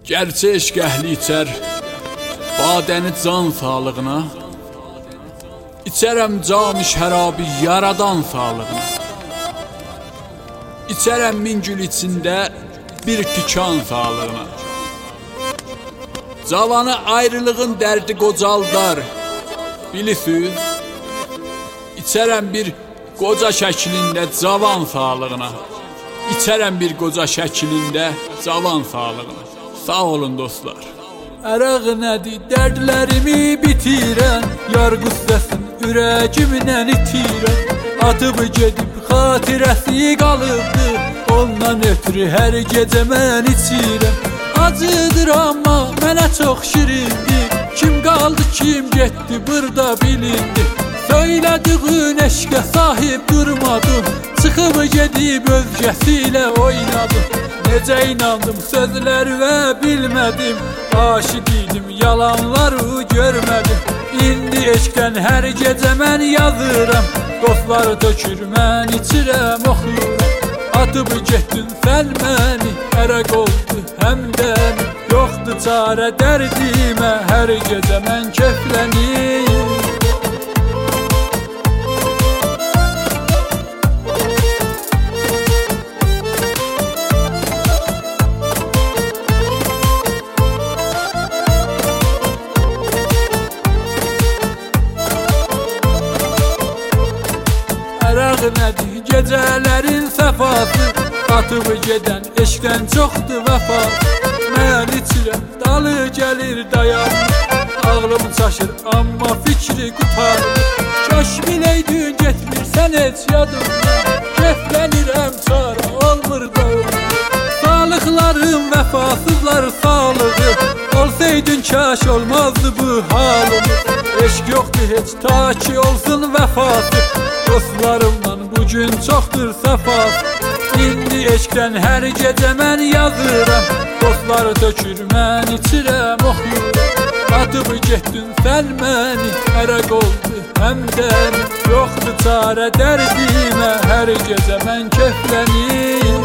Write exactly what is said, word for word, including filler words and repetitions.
Gerçi eşq əhli içər badəni can sağlığına, İçərəm cam-ı şərabi yaradan sağlığına, İçərəm min gül içində bir tikan sağlığına. Cavanı ayrılığın dərdi qocaldar, bilirsiniz, İçərəm bir qoca şəklində cavan sağlığına, İçərəm bir qoca şəklində cavan sağlığına. Sağ olun dostlar. Əraq nədir dərdlərimi bitirən, yar qüssəsin ürəgimdən itirən, atıb gedib xatirəsi qalıbdı, ondan ötürü hər gecə mən içirəm. Acıdır amma mənə çox şirindir, kim qaldı kim getdi burada bilindi. Söylediğin eşqə sahib durmadım, çıxıb gedib özgəsi ilə oynadım. Necə inandım sözlərə bilmədim, aşiq idim yalanları görmədim. İndi eşqdən hər gecə mən yazıram, dostları tökür mən içirəm oxuyuram. Atıb getdin sən məni, ərək oldu həmdən, yoxdur çarə dərdimə, hər gecə mən keflənir. Əraq nədir gecələrin səfası, atıb gedən eşqdən çoxdur vəfası. Mən içirəm dalı gəlir dayan, ağlım çaşır amma fikri qutarır. Kaş biləydin getmirsən heç yadımdan, keflənirəm çara olmur dağım. Sağlıqlarım vəfasızlar sağlığı, olsaydın kaş olmazdı bu halımız. Eşq yoxdur heç ta ki olsun vəfası, dostlarımdan bugün çoxdur səfası. İndi eşqdən hər gecə mən yazıram, dostları tökür mən içirəm oxuyuram. Atıb getdin sən məni, ərək oldu həmdən, yoxdur çarə dərdimə, hər gecə mən keflənir.